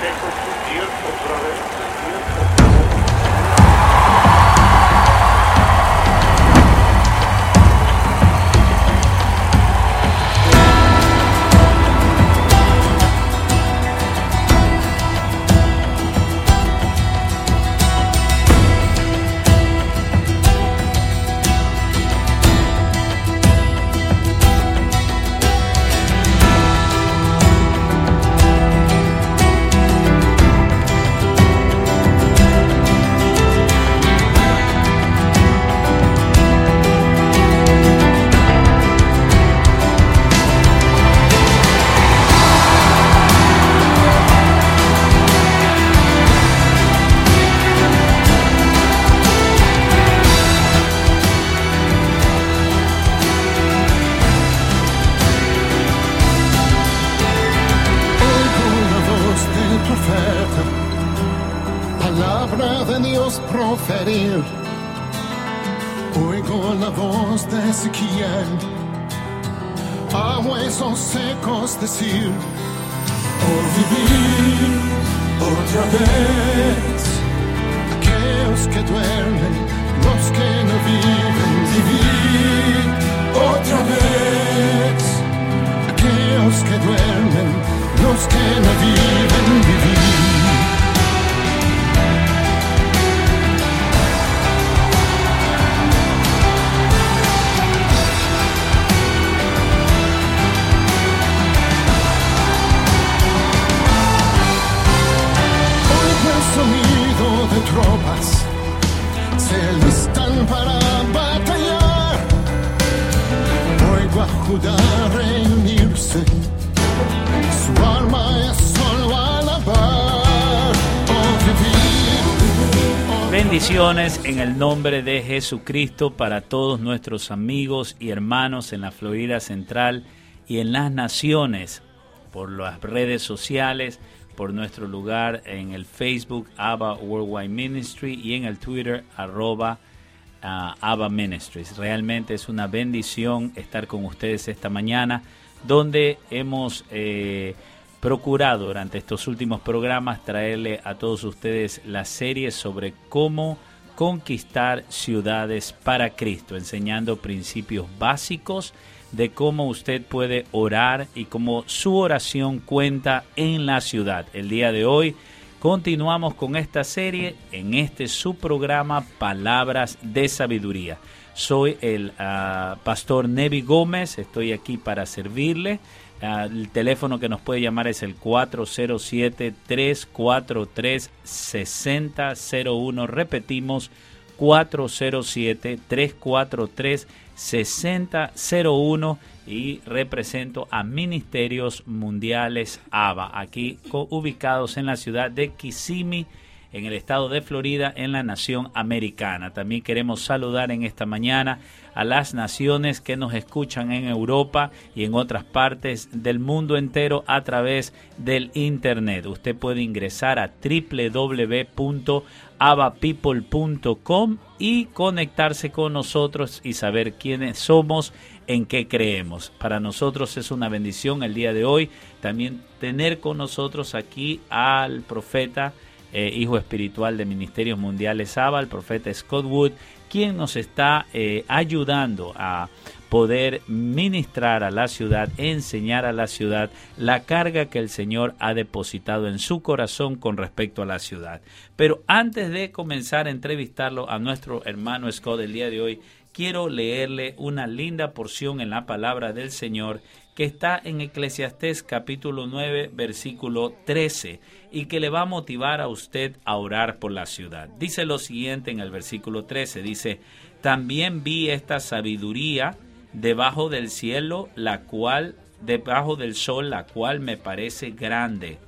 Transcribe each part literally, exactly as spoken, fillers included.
proferir. Oigo la voz de Ezequiel, a huesos secos decir, por vivir otra vez. Aquellos que duermen, los que no viven, vivir otra vez. Aquellos que duermen, los que no viven, vivir. Sonido de tropas se alistan para batallar. Oigo a Judá reunirse, su alma es solo alabar. Oh, vivir, oh, bendiciones en el nombre de Jesucristo para todos nuestros amigos y hermanos en la Florida Central y en las naciones, por las redes sociales, por nuestro lugar en el Facebook, Abba Worldwide Ministry, y en el Twitter, arroba uh, Abba Ministries. Realmente es una bendición estar con ustedes esta mañana, donde hemos eh, procurado durante estos últimos programas traerle a todos ustedes la serie sobre cómo conquistar ciudades para Cristo, enseñando principios básicos de cómo usted puede orar y cómo su oración cuenta en la ciudad. El día de hoy continuamos con esta serie en este su programa Palabras de Sabiduría. Soy el uh, pastor Nevi Gómez, estoy aquí para servirle. Uh, el teléfono que nos puede llamar es el cuatro cero siete, tres cuatro tres, seis cero cero uno. Repetimos, cuatro cero siete, tres cuatro tres, seis cero cero uno, y represento a Ministerios Mundiales Abba, aquí ubicados en la ciudad de Kissimmee, en el estado de Florida, en la nación americana. También queremos saludar en esta mañana a las naciones que nos escuchan en Europa y en otras partes del mundo entero a través del internet. Usted puede ingresar a doble u doble u doble u punto abba people punto com y conectarse con nosotros y saber quiénes somos, en qué creemos. Para nosotros es una bendición el día de hoy también tener con nosotros aquí al profeta, eh, hijo espiritual de Ministerios Mundiales Abba, el profeta Scott Wood, quien nos está eh, ayudando a poder ministrar a la ciudad, enseñar a la ciudad la carga que el Señor ha depositado en su corazón con respecto a la ciudad. Pero antes de comenzar a entrevistarlo a nuestro hermano Scott el día de hoy, quiero leerle una linda porción en la palabra del Señor que está en Eclesiastés capítulo nueve, versículo trece, y que le va a motivar a usted a orar por la ciudad. Dice lo siguiente en el versículo trece, dice: también vi esta sabiduría debajo del cielo, la cual, debajo del sol, la cual me parece grande.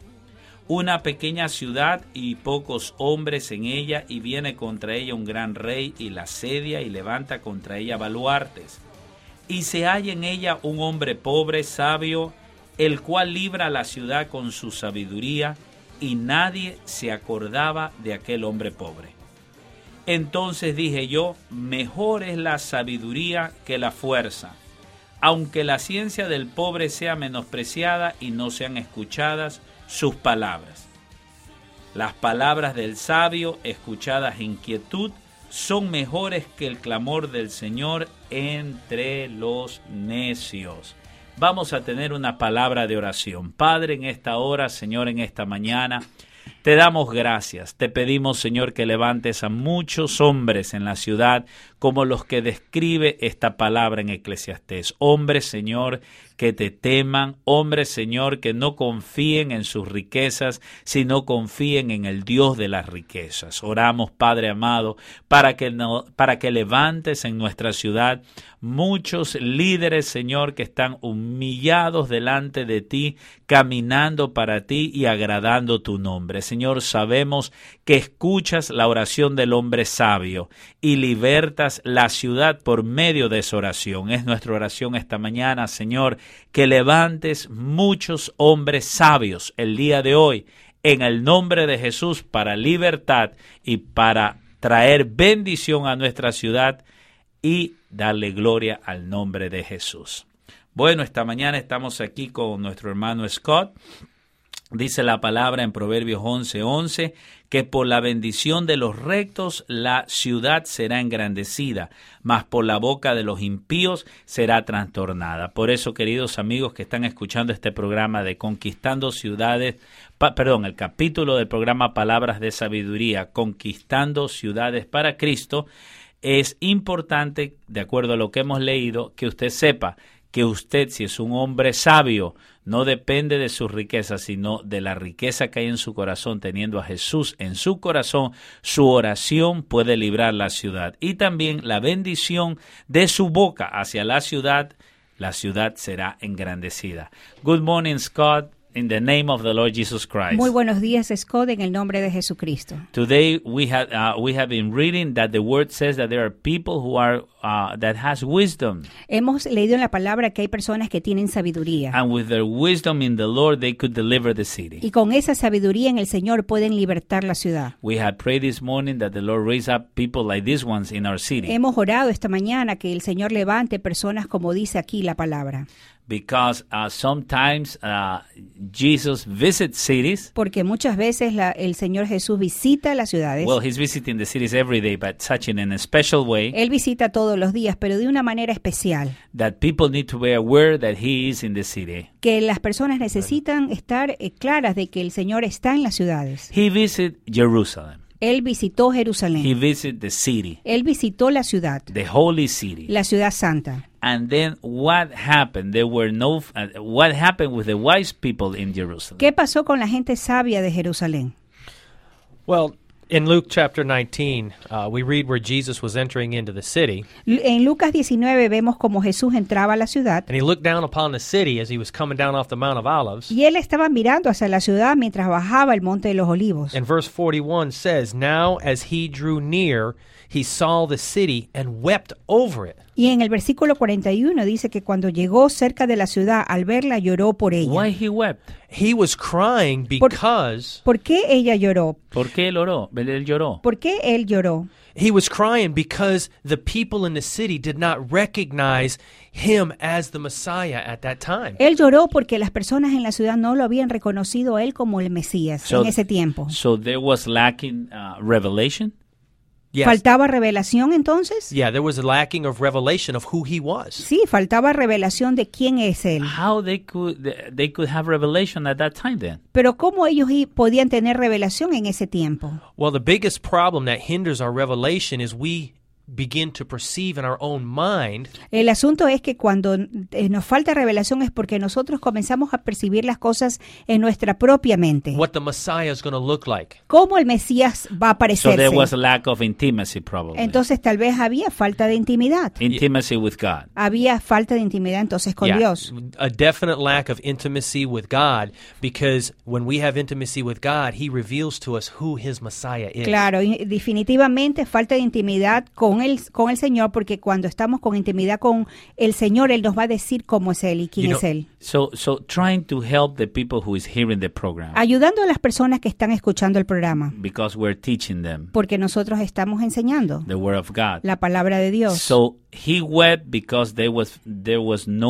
Una pequeña ciudad y pocos hombres en ella, y viene contra ella un gran rey y la asedia y levanta contra ella baluartes. Y se halla en ella un hombre pobre, sabio, el cual libra la ciudad con su sabiduría, y nadie se acordaba de aquel hombre pobre. Entonces dije yo, mejor es la sabiduría que la fuerza, aunque la ciencia del pobre sea menospreciada y no sean escuchadas sus palabras. Las palabras del sabio, escuchadas en quietud, son mejores que el clamor del Señor entre los necios. Vamos a tener una palabra de oración. Padre, en esta hora, Señor, en esta mañana, te damos gracias. Te pedimos, Señor, que levantes a muchos hombres en la ciudad como los que describe esta palabra en Eclesiastés. Hombres, Señor, que te teman, hombres, Señor, que no confíen en sus riquezas, sino confíen en el Dios de las riquezas. Oramos, Padre amado, para que, no, para que levantes en nuestra ciudad muchos líderes, Señor, que están humillados delante de ti, caminando para ti y agradando tu nombre. Señor, sabemos que escuchas la oración del hombre sabio y libertas la ciudad por medio de esa oración. Es nuestra oración esta mañana, Señor, que levantes muchos hombres sabios el día de hoy en el nombre de Jesús para libertad y para traer bendición a nuestra ciudad y darle gloria al nombre de Jesús. Bueno, esta mañana estamos aquí con nuestro hermano Scott. Dice la palabra en Proverbios once once que por la bendición de los rectos la ciudad será engrandecida, mas por la boca de los impíos será trastornada. Por eso, queridos amigos que están escuchando este programa de Conquistando Ciudades, pa, perdón, el capítulo del programa Palabras de Sabiduría, Conquistando Ciudades para Cristo, es importante, de acuerdo a lo que hemos leído, que usted sepa que usted, si es un hombre sabio, no depende de sus riquezas, sino de la riqueza que hay en su corazón. Teniendo a Jesús en su corazón, su oración puede librar la ciudad. Y también la bendición de su boca hacia la ciudad, la ciudad será engrandecida. Good morning, Scott. In the name of the Lord Jesus Christ. Muy buenos días, Scott, en el nombre de Jesucristo. Today we have uh, we have been reading that the word says that there are people who are uh, that has wisdom. Hemos leído en la palabra que hay personas que tienen sabiduría. And with their wisdom in the Lord, they could deliver the city. Y con esa sabiduría en el Señor pueden libertar la ciudad. We had prayed this morning that the Lord raise up people like these ones in our city. Hemos orado esta mañana que el Señor levante personas como dice aquí la palabra. Because uh, sometimes uh, Jesus visits cities. Porque muchas veces la, el Señor Jesús visita las ciudades. Well, he's visiting the cities every day, but such in a special way. Él visita todos los días, pero de una manera especial. That people need to be aware that he is in the city. Que las personas necesitan estar eh, claras de que el Señor está en las ciudades. He visited Jerusalem. Él visitó Jerusalén. He visited the city. Él visitó la ciudad. The holy city. La ciudad santa. And then what happened? There were no uh, what happened with the wise people in Jerusalem? ¿Qué pasó con la gente sabia de Jerusalén? Well, in Luke chapter nineteen, uh, we read where Jesus was entering into the city. En Lucas diecinueve vemos como Jesús entraba a la ciudad. And he looked down upon the city as he was coming down off the Mount of Olives. Y él estaba mirando hacia la ciudad mientras bajaba el monte de los olivos. And verse forty-one says, "Now as he drew near, he saw the city and wept over it." Y en el versículo cuarenta y uno dice que cuando llegó cerca de la ciudad, al verla lloró por ella. Why he wept? He was crying because ¿Por qué ella lloró? ¿Por qué él oró? Él lloró. ¿Por qué él lloró? He was crying because the people in the city did not recognize him as the Messiah at that time. Él lloró porque las personas en la ciudad no lo habían reconocido a él como el Mesías So- en ese tiempo. So there was lacking uh, revelation. Yes. ¿Faltaba revelación entonces? Yeah, there was a lacking of revelation of who he was. Sí, faltaba revelación de quién es él. How they could they could have revelation at that time then? Pero ¿cómo ellos i- podían tener revelación en ese tiempo? Well, the biggest problem that hinders our revelation is we begin to perceive in our own mind El asunto es que cuando eh, nos falta revelación es porque nosotros comenzamos a percibir las cosas en nuestra propia mente. what the Messiah is going to look like. ¿Cómo el Mesías va a So aparecerse? there was a lack of intimacy probably. Entonces tal vez había falta de intimidad. Intimacy with God. Había falta de intimidad entonces con Yeah, Dios. a definite lack of intimacy with God, because when we have intimacy with God, he reveals to us who his Messiah is. Claro, y definitivamente falta de intimidad con el, con el Señor, porque cuando estamos con intimidad con el Señor, Él nos va a decir cómo es Él y quién You es know, Él. So so trying to help the people who is hearing the program Ayudando a las personas que están escuchando el programa, because we're teaching them porque nosotros estamos enseñando the word of God. la palabra de Dios. So he wept because there was there was no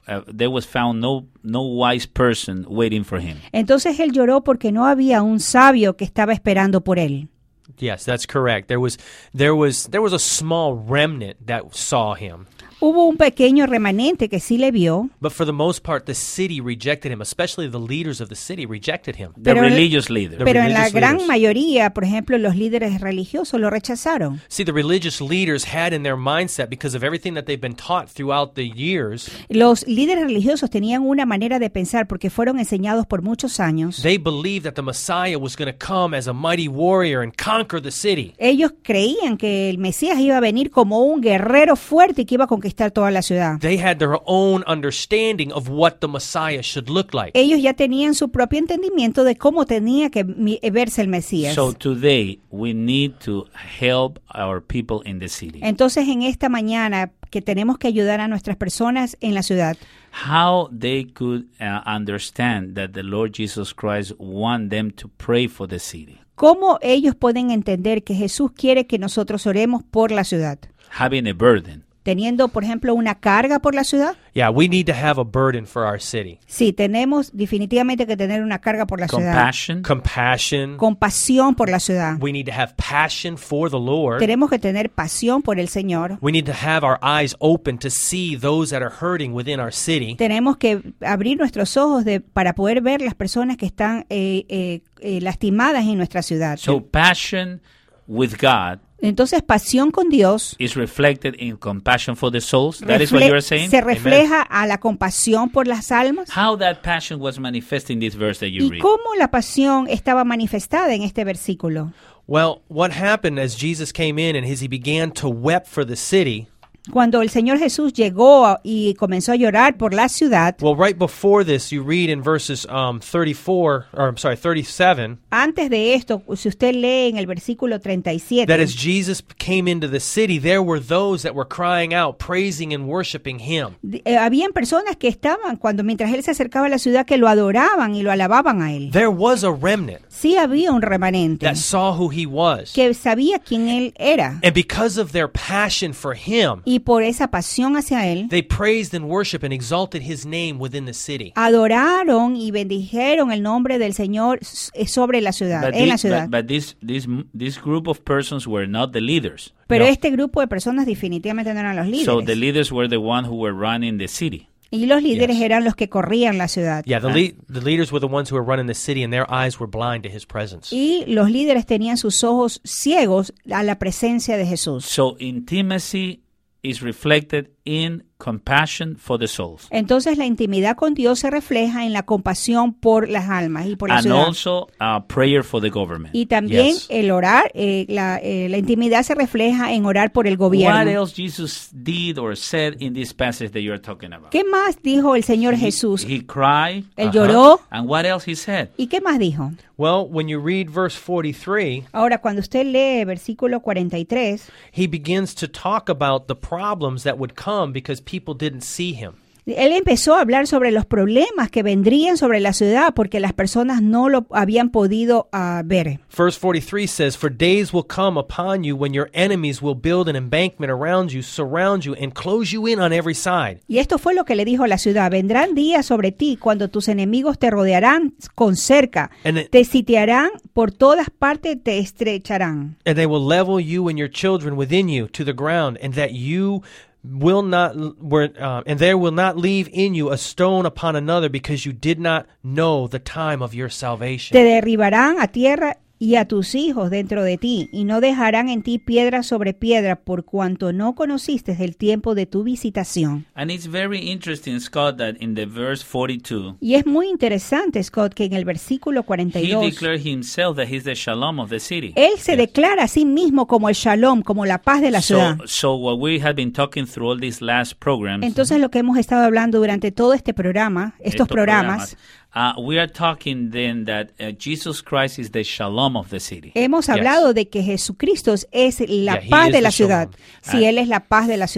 uh, there was found no no wise person waiting for him. Entonces él lloró porque no había un sabio que estaba esperando por él. Yes, that's correct. There was there was there was a small remnant that saw him. Hubo un pequeño remanente que sí le vio, But for the most part, the city rejected him, especially the leaders of the city rejected him. The Pero- religious leader. The pero en la religious gran leaders. mayoría, por ejemplo, los líderes religiosos lo rechazaron. See, the religious leaders had in their mindset, because of everything that they've been taught throughout the years, Los líderes religiosos tenían una manera de pensar porque fueron enseñados por muchos años. they believed that the Messiah was going to come as a mighty warrior and conquer the city. Ellos creían que el Mesías iba a venir como un guerrero fuerte y que iba a conquistar toda la ciudad. They had their own understanding of what the Messiah should look like. Ellos ya tenían su propio entendimiento de cómo tenía que mi- verse el Mesías. So today we need to help our people in the city. Entonces, en esta mañana que tenemos que ayudar a nuestras personas en la ciudad, How they could uh, understand that the Lord Jesus Christ want them to pray for the city. ¿cómo ellos pueden entender que Jesús quiere que nosotros oremos por la ciudad? Having a burden. Teniendo, por ejemplo, una carga por la ciudad. Yeah, we need to have a burden for our city. Sí, tenemos definitivamente que tener una carga por la ciudad. Compassion. Compassion. Compasión por la ciudad. We need to have passion for the Lord. Tenemos que tener pasión por el Señor. We need to have our eyes open to see those that are hurting within our city. Tenemos que abrir nuestros ojos de, para poder ver las personas que están eh, eh, eh, lastimadas en nuestra ciudad. So passion with God Entonces, pasión con Dios is reflected in compassion for the souls. That is what refle- you are saying? se refleja a la compasión por las almas. How that passion was manifest in this verse that you ¿Y read. cómo la pasión estaba manifestada en este versículo? Well, what happened as Jesus came in and as he began to weep for the city? Cuando el Señor Jesús llegó a- y comenzó a llorar por la ciudad, Well, right before this, you read in verses um, thirty-four, or I'm sorry, thirty-seven, antes de esto, si usted lee en el versículo treinta y siete, that as Jesus came into the city, there were those that were crying out, praising and worshiping him. eh, habían personas que estaban, cuando mientras él se acercaba a la ciudad, que lo adoraban y lo alababan a él. There was a remnant Sí había un remanente that saw who he was. que sabía quién él era. And because of their passion for him, Y por esa pasión hacia él, they praised and worshiped and exalted his name within the city. adoraron y bendijeron el nombre del Señor s- eh, sobre la ciudad, But, en thi- la ciudad. but, but this, this, this group of persons were not the leaders. Pero No. este grupo de personas definitivamente no eran los So the líderes. leaders were the ones who were running the city. Y los líderes Yes. eran los que corrían la ciudad. Yeah, the, le- the leaders were the ones who were running the city, and their eyes were blind to his presence. Y los líderes tenían sus ojos ciegos a la presencia de Jesús. So intimacy is reflected in compassion for the souls. Entonces la intimidad con Dios se refleja en la compasión por las almas y por la And ciudad. also uh, prayer for the government. Y también Yes. el orar, eh, la, eh, la intimidad se refleja en orar por el What gobierno. else Jesus did or said in this passage that you are talking about? ¿Qué más dijo el Señor He- Jesús? He cried. Él uh-huh. lloró. And what else he said? ¿Y qué más dijo? Well, when you read verse forty-three, Ahora, cuando usted lee versículo cuarenta y tres, he begins to talk about the problems that would come because people didn't see him. él empezó a hablar sobre los problemas que vendrían sobre la ciudad porque las personas no lo habían podido ah, ver. Verse forty-three says, "For days will come upon you when your enemies will build an embankment around you, surround you, and close you in on every side. Y esto fue lo que le dijo a la ciudad: vendrán días sobre ti cuando tus enemigos te rodearán con cerca, And it- te sitiarán por todas partes, te estrecharán. And they will level you and your children within you to the ground, and that you will not were uh, and there will not leave in you a stone upon another, because you did not know the time of your salvation." Te derribarán a tierra y a tus hijos dentro de ti, y no dejarán en ti piedra sobre piedra, por cuanto no conociste el tiempo de tu visitación. And it's very interesting, Scott, that in the verse forty-two, Y es muy interesante, Scott, que en el versículo cuarenta y he dos, declared himself that he's the shalom of the city. él se declara a sí mismo como el shalom, como la paz de la ciudad. So, so what we have been talking through all these last programs, Entonces, lo que hemos estado hablando durante todo este programa, estos estos programas, uh, we are talking then that uh, Jesus Christ is the shalom of the city. hemos Yes. hablado de que Jesucristo es la Yeah, he paz is de la the ciudad. shalom. Sí, Ah. Él es la paz de la ciudad.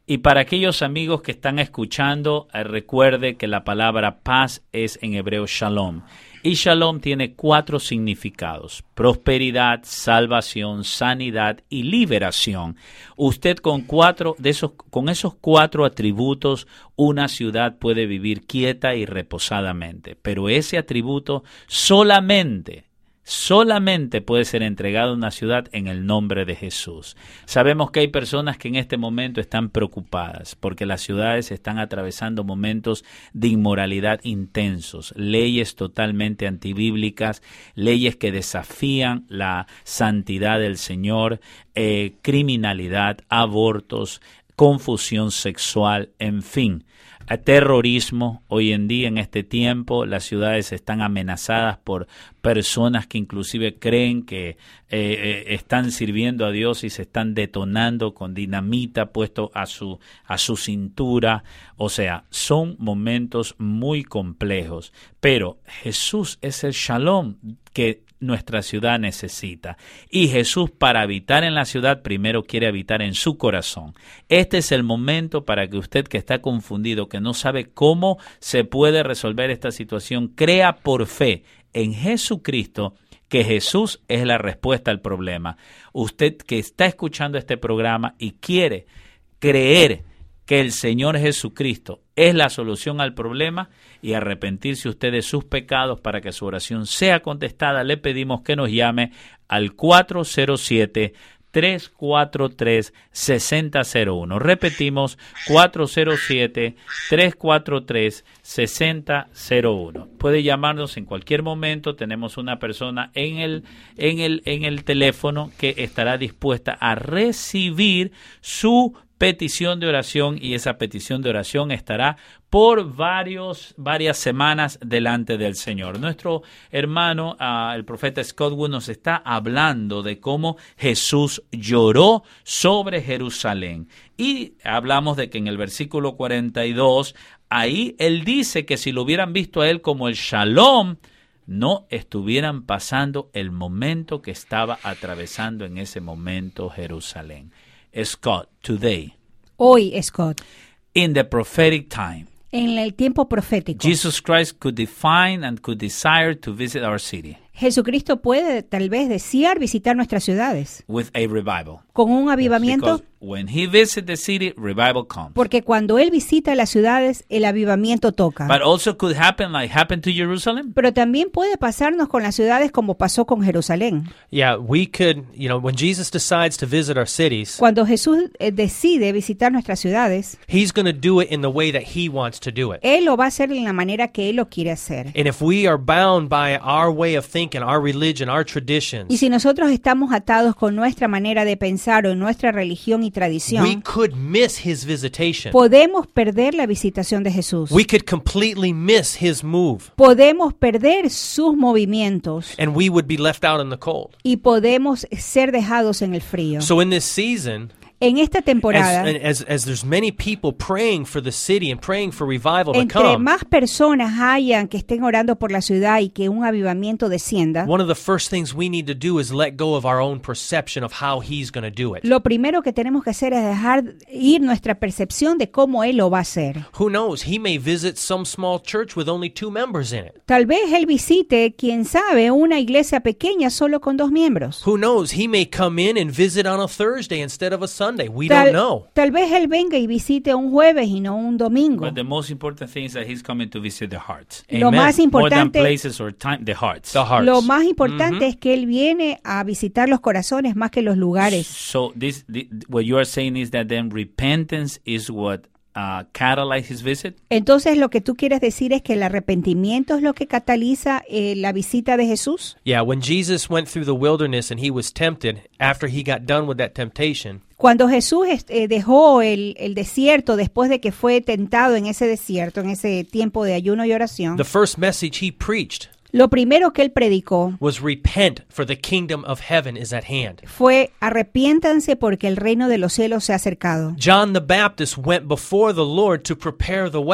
Y para aquellos amigos que están escuchando, eh, recuerde que la palabra paz es en hebreo shalom. Y shalom tiene cuatro significados: prosperidad, salvación, sanidad y liberación. Usted con cuatro de esos, con esos cuatro atributos, una ciudad puede vivir quieta y reposadamente. Pero ese atributo solamente Solamente puede ser entregado a una ciudad en el nombre de Jesús. Sabemos que hay personas que en este momento están preocupadas porque las ciudades están atravesando momentos de inmoralidad intensos, leyes totalmente antibíblicas, leyes que desafían la santidad del Señor, eh, criminalidad, abortos, confusión sexual, en fin. A terrorismo. Hoy en día, en este tiempo, las ciudades están amenazadas por personas que inclusive creen que eh, eh, están sirviendo a Dios y se están detonando con dinamita puesto a su, a su cintura. O sea, son momentos muy complejos. Pero Jesús es el shalom que nuestra ciudad necesita. Y Jesús, para habitar en la ciudad, primero quiere habitar en su corazón. Este es el momento para que usted, que está confundido, que no sabe cómo se puede resolver esta situación, crea por fe en Jesucristo, que Jesús es la respuesta al problema. Usted que está escuchando este programa y quiere creer que el Señor Jesucristo es la solución al problema y arrepentirse usted de sus pecados para que su oración sea contestada, le pedimos que nos llame al cuatro cero siete, tres cuatro tres, seis cero cero uno. Repetimos, cuatro cero siete, tres cuatro tres, seis cero cero uno. Puede llamarnos en cualquier momento. Tenemos una persona en el, en el, en el teléfono que estará dispuesta a recibir su petición de oración, y esa petición de oración estará por varios, varias semanas delante del Señor. Nuestro hermano, uh, el profeta Scott Wood, nos está hablando de cómo Jesús lloró sobre Jerusalén. Y hablamos de que en el versículo cuarenta y dos, ahí él dice que si lo hubieran visto a él como el Shalom, no estuvieran pasando el momento que estaba atravesando en ese momento Jerusalén. Scott, today, hoy, Scott, in the prophetic time, en el tiempo profético, Jesus Christ could define and could desire to visit our city Jesucristo puede tal vez desear visitar nuestras ciudades with a revival. con un avivamiento. Because when he visits the city, revival comes. Porque cuando él visita las ciudades, el avivamiento toca. But also could happen like happened to Jerusalem. Pero también puede pasarnos con las ciudades como pasó con Jerusalén. Yeah, we could, you know, when Jesus decides to visit our cities, Cuando Jesús eh, decide visitar nuestras ciudades, he's going to do it in the way that he wants to do it. él lo va a hacer en la manera que él lo quiere hacer. And if we are bound by our way of thinking, our religion, our traditions, Y si nosotros estamos atados con nuestra manera de pensar o nuestra religión y we tradición, could miss his visitation. podemos perder la visitación de Jesús. We could completely miss his move, Podemos perder sus movimientos and we would be left out in the cold. y podemos ser dejados en el frío. So in this season, En esta temporada, as, as, as there's many people praying for the city and praying for revival to entre come, más personas hayan que estén orando por la ciudad y que un avivamiento descienda, one of the first things we need to do is let go of our own perception of how he's going to do it. lo primero que tenemos que hacer es dejar ir nuestra percepción de cómo Él lo va a hacer. Who knows? He may visit some small church with only two members in it. Tal vez Él visite, quién sabe, una iglesia pequeña solo con dos miembros. Who knows? He may come in and visit on a Thursday instead of a Sunday. We Tal, don't know. tal vez Él venga y visite un jueves y no un domingo. But the most important thing is that he's coming to visit the hearts. Lo Amen. más More than importante, places or time, the hearts. The hearts. lo más importante es que Él viene a visitar los corazones más que los lugares. So this, the, what you are saying is that then repentance is what uh, catalyzes his visit? Entonces lo que tú quieres decir es que el arrepentimiento es lo que cataliza eh, la visita de Jesús. Yeah, when Jesus went through the wilderness and he was tempted, after he got done with that temptation, Cuando Jesús eh, dejó el, el desierto después de que fue tentado en ese desierto, en ese tiempo de ayuno y oración, the first message he preached lo primero que él predicó was repent, for the kingdom of heaven is at hand. fue arrepiéntanse porque el reino de los cielos se ha acercado. John the Baptist went before the Lord to prepare the way.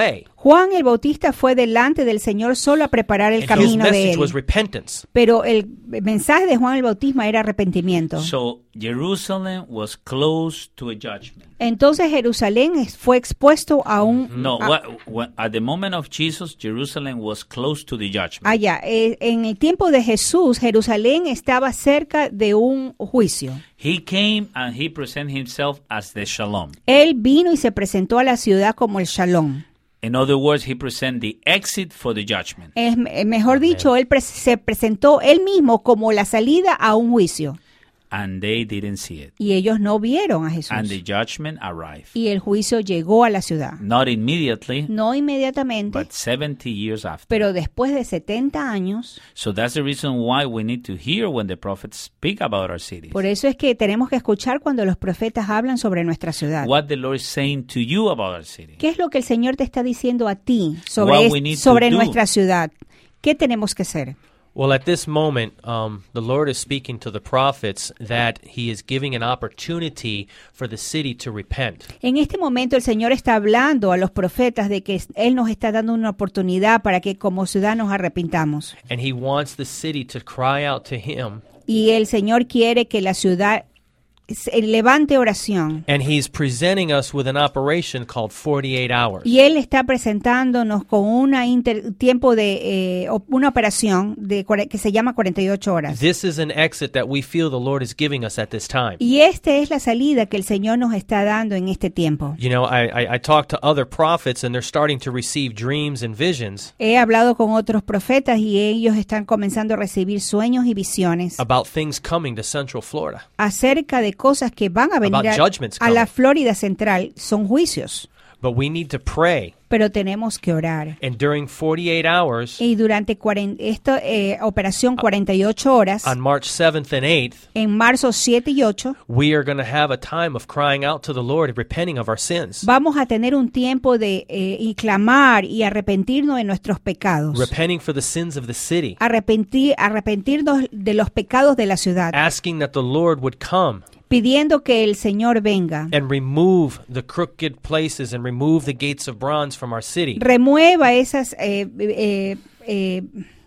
Juan el Bautista fue delante del Señor solo a preparar el And his camino de message él. was repentance. Pero el mensaje de Juan el Bautista era arrepentimiento. So Jerusalem was close to a judgment. Entonces Jerusalén es- fue expuesto a un... No, a- what, what, at the moment of Jesus, Jerusalem was close to the judgment. allá, eh, en el tiempo de Jesús, Jerusalén estaba cerca de un juicio. He came and he presented himself as the Shalom. Él vino y se presentó a la ciudad como el Shalom. In other words, he presented the exit for the judgment. Es, eh, mejor dicho, él pres- se presentó él mismo como la salida a un juicio. And they didn't see it. Y ellos no vieron a Jesús. And the judgment arrived. Y el juicio llegó a la ciudad. Not immediately, No inmediatamente, but seventy years after. pero después de setenta años. So that's the reason why we need to hear when the prophets speak about our cities. Por eso es que tenemos que escuchar cuando los profetas hablan sobre nuestra ciudad. What the Lord is saying to you about our city. ¿Qué es lo que el Señor te está diciendo a ti sobre, What es- we need to sobre do. nuestra ciudad? ¿Qué tenemos que hacer? Well, at this moment, um, the Lord is speaking to the prophets that He is giving an opportunity for the city to repent. En este momento el Señor está hablando a los profetas de que Él nos está dando una oportunidad para que como ciudad nos arrepintamos. And He wants the city to cry out to Him. Y el Señor quiere que la ciudad se- levante oración. And He's presenting us with an operation called forty-eight hours. Y Él está presentándonos con una inter- tiempo de eh, o- una operación de cuare- que se llama cuarenta y ocho horas. This is an exit that we feel the Lord is giving us at this time. Y esta es la salida que el Señor nos está dando en este tiempo. You know, I, I, I talk to other prophets and they're starting to receive dreams and visions He hablado con otros profetas y ellos están comenzando a recibir sueños y visiones about things coming to Central Florida. acerca de cosas que van a venir About a, judgments a la coming. Florida Central. Son juicios, But we need to pray. pero tenemos que orar. And during forty-eight hours, Y durante cuarenta, esta eh, operación cuarenta y ocho horas, on March seventh and eighth, en marzo siete y ocho, we are going to have a time of crying out to the Lord and repenting of our sins. vamos a tener un tiempo de eh, y clamar y arrepentirnos de nuestros pecados. Repenting for the sins of the city. Arrepentir, arrepentirnos de los pecados de la ciudad. Asking that the Lord would come Pidiendo que el Señor venga. and remove the crooked places and remove the gates of bronze from our city. Remueva esas eh, eh, eh,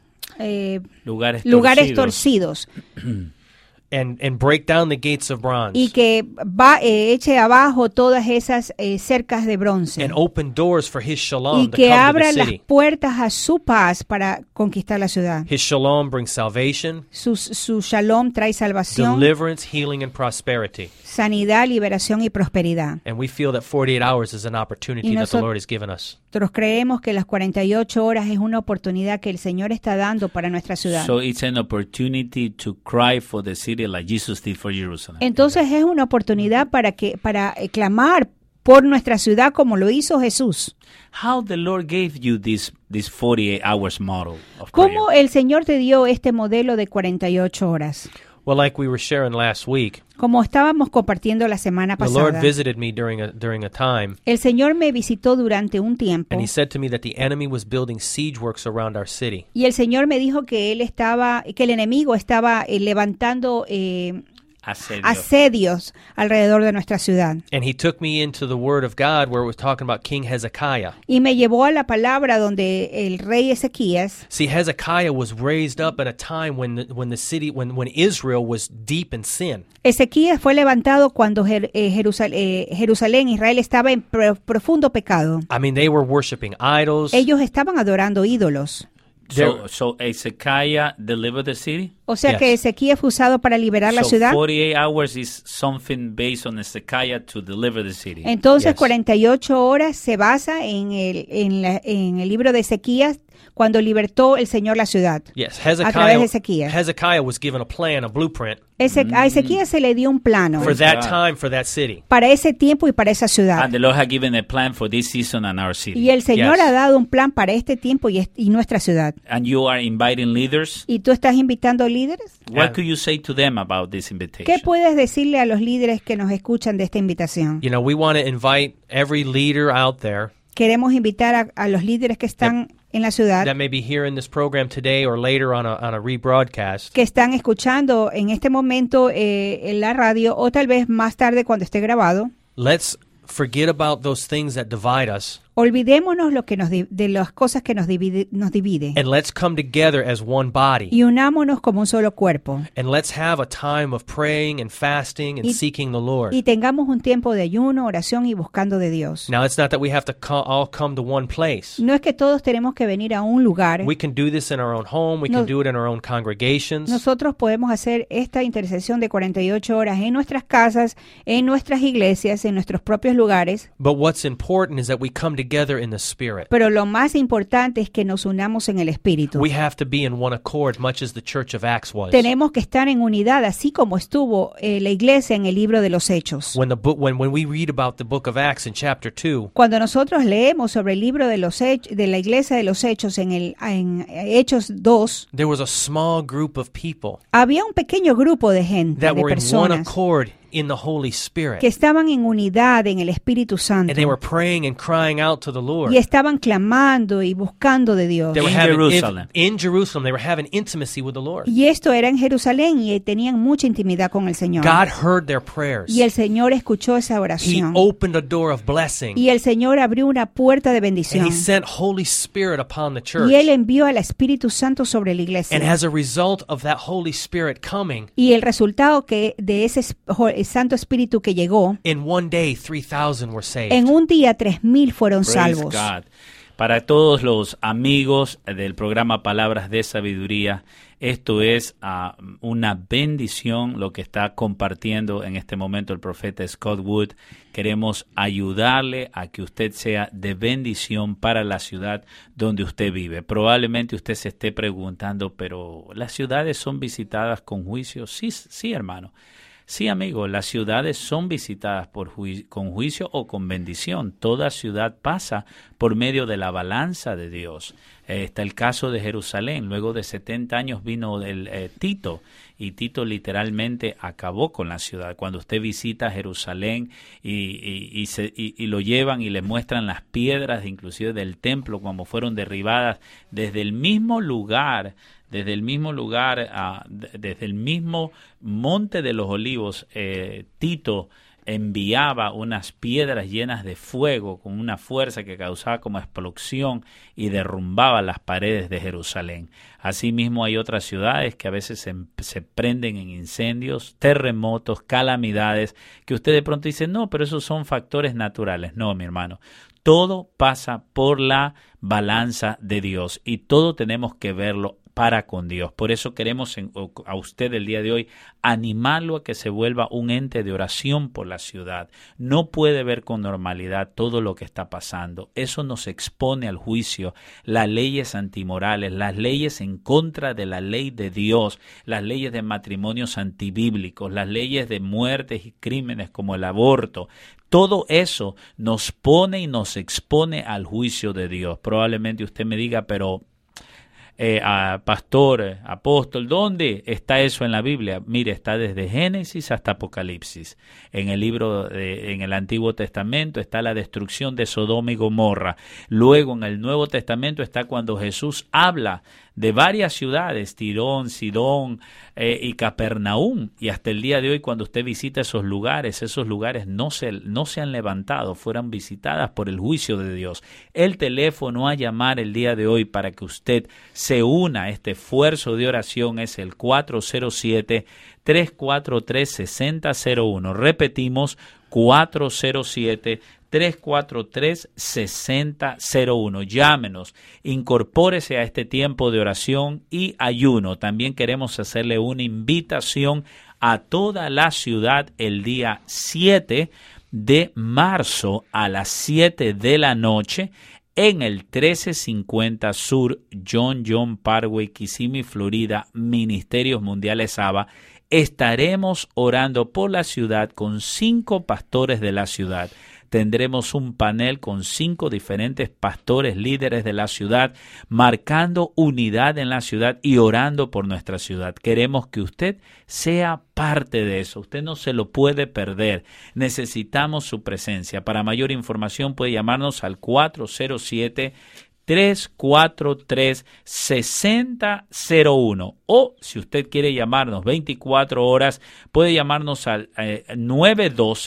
eh, Lugares, lugares torcidos. torcidos And, and break down the gates of bronze. y que va, eh, eche abajo todas esas eh, cercas de bronce And open doors for His y shalom to que come to abra the las city. puertas a su paz para conquistar la ciudad. His shalom brings salvation, Su, su shalom trae salvación, deliverance, healing, and prosperity. sanidad, liberación y prosperidad. And we feel that forty-eight hours is an opportunity Y that the nosot- Lord has given us. Nosotros creemos que las cuarenta y ocho horas es una oportunidad que el Señor está dando para nuestra ciudad. So it's an opportunity to cry for the city like Jesus did for Jerusalem. Entonces es una oportunidad para que para eh, clamar por nuestra ciudad como lo hizo Jesús. How the Lord gave you this this forty-eight hours model of ¿Cómo prayer? el Señor te dio este modelo de cuarenta y ocho horas? Well, like we were sharing last week, Como estábamos compartiendo la semana the Lord pasada, visited me during a during a time, el Señor me visitó durante un tiempo and He said to me that the enemy was building siege works around our city. y el Señor me dijo que él estaba, que el enemigo estaba eh, levantando eh, Asedio. asedios alrededor de nuestra ciudad. And He took me into the Word of God where it was talking about King Hezekiah. Y me llevó a la palabra donde el rey Ezequías, See, Hezekiah was raised up at a time when the, when the city when when Israel was deep in sin. Ezequías fue levantado cuando Jer- eh, Jerusal- eh, Jerusalén, Israel estaba en pro- profundo pecado. I mean, they were worshiping idols. Ellos estaban adorando ídolos. So, so Hezekiah delivered the city? O sea Yes. que Ezequías fue usado para liberar la So ciudad. forty-eight hours is something based on Hezekiah to deliver the city. Entonces Yes. cuarenta y ocho horas se basa en el, en, la- en el libro de Ezequías cuando libertó el Señor la ciudad. Yes, A través de Hezekiah. Ezequías. Hezekiah was given a plan, a blueprint Eze- A Ezequías se le dio un plano for Praise that God. time, for that city. para ese tiempo y para esa ciudad. And the Lord had given a plan for this season and our city. Y el Señor Yes. ha dado un plan para este tiempo y, est- y nuestra ciudad. And you are inviting leaders. ¿Y tú estás invitando líderes? What Yeah. could you say to them about this invitation? ¿Qué puedes decirle a los líderes que nos escuchan de esta invitación? You know, we want to invite every leader out there Queremos invitar a, a los líderes que están en la ciudad, that may be hearing this program today or later on a, on a rebroadcast. que están escuchando en este momento eh, en la radio o tal vez más tarde cuando esté grabado. Let's forget about those things that divide us, Olvidémonos lo que nos di- de las cosas que nos divide, nos divide and let's come together as one body. y unámonos como un solo cuerpo. And let's have a time of praying and fasting and Y- seeking the Lord. Y tengamos un tiempo de ayuno, oración y buscando de Dios. Now, it's not that we have to co- all come to one place. No es que todos tenemos que venir a un lugar. We can do this in our own home. We No- can do it in our own congregations. Nosotros podemos hacer esta intercesión de cuarenta y ocho horas en nuestras casas, en nuestras iglesias, en nuestros propios lugares. But what's important is that we come together in the Spirit. Pero lo más importante es que nos unamos en el Espíritu. We have to be in one accord, much as the Church of Acts was. Tenemos que estar en unidad, así como estuvo eh, la iglesia en el libro de los Hechos. When the book, when when we read about the book of Acts in chapter two, Cuando nosotros leemos sobre el libro de los Hech- de la iglesia de los Hechos en el en Hechos dos, there was a small group of people había un pequeño grupo de gente, that de were in one personas accord in the Holy Spirit, que estaban en unidad en el Espíritu Santo and they were praying and crying out to the Lord. y estaban clamando y buscando de Dios. They were In having Jerusalem. in, in Jerusalem. They were having intimacy with the Lord. Y esto era en Jerusalén y tenían mucha intimidad con el Señor. God heard their prayers. Y el Señor escuchó esa He oración. opened a door of blessing, Y el Señor abrió una puerta de and bendición. He sent Holy Spirit upon the church. Y Él envió al Espíritu Santo sobre la iglesia. And as a result of that Holy Spirit coming, Y el resultado que de ese es- jo- el Santo Espíritu que llegó, in one day, three thousand were saved. en un día tres mil fueron Praise salvos. God. Para todos los amigos del programa Palabras de Sabiduría, esto es ah, una bendición lo que está compartiendo en este momento el profeta Scott Wood. Queremos ayudarle a que usted sea de bendición para la ciudad donde usted vive. Probablemente usted se esté preguntando, pero ¿las ciudades son visitadas con juicio? Sí, sí, hermano. Sí, amigo, las ciudades son visitadas por ju- con juicio o con bendición. Toda ciudad pasa por medio de la balanza de Dios. Eh, está el caso de Jerusalén. Luego de setenta años vino el, eh, Tito, y Tito literalmente acabó con la ciudad. Cuando usted visita Jerusalén y, y, y, se, y, y lo llevan y le muestran las piedras, inclusive del templo, como fueron derribadas desde el mismo lugar, desde el mismo lugar, uh, desde el mismo Monte de los Olivos, eh, Tito enviaba unas piedras llenas de fuego con una fuerza que causaba como explosión y derrumbaba las paredes de Jerusalén. Asimismo hay otras ciudades que a veces se, se prenden en incendios, terremotos, calamidades, que usted de pronto dice, no, pero esos son factores naturales. No, mi hermano. Todo pasa por la balanza de Dios y todo tenemos que verlo para con Dios. Por eso queremos en, a usted el día de hoy animarlo a que se vuelva un ente de oración por la ciudad. No puede ver con normalidad todo lo que está pasando. Eso nos expone al juicio. Las leyes antimorales, las leyes en contra de la ley de Dios, las leyes de matrimonios antibíblicos, las leyes de muertes y crímenes como el aborto. Todo eso nos pone y nos expone al juicio de Dios. Probablemente usted me diga, pero Eh, a pastor, eh, apóstol, ¿dónde está eso en la Biblia? Mire, está desde Génesis hasta Apocalipsis. En el libro, de, en el Antiguo Testamento está la destrucción de Sodoma y Gomorra. Luego en el Nuevo Testamento está cuando Jesús habla de varias ciudades, Tirón, Sidón eh, y Capernaum. Y hasta el día de hoy, cuando usted visita esos lugares, esos lugares no se, no se han levantado, fueron visitadas por el juicio de Dios. El teléfono a llamar el día de hoy para que usted se una a este esfuerzo de oración es el cuatro cero siete, tres cuatro tres, seis cero cero uno. Repetimos, cuatro cero siete, tres cuatro tres, seis cero cero uno. Llámenos, incorpórese a este tiempo de oración y ayuno. También queremos hacerle una invitación a toda la ciudad el día siete de marzo a las siete de la noche en el trece cincuenta Sur John John Parkway, Kissimmee, Florida, Ministerios Mundiales A B A. Estaremos orando por la ciudad con cinco pastores de la ciudad. Tendremos un panel con cinco diferentes pastores líderes de la ciudad, marcando unidad en la ciudad y orando por nuestra ciudad. Queremos que usted sea parte de eso. Usted no se lo puede perder. Necesitamos su presencia. Para mayor información puede llamarnos al cuatro cero siete, tres cuatro tres, seis cero cero uno, o si usted quiere llamarnos veinticuatro horas, puede llamarnos al eh, nueve uno dos,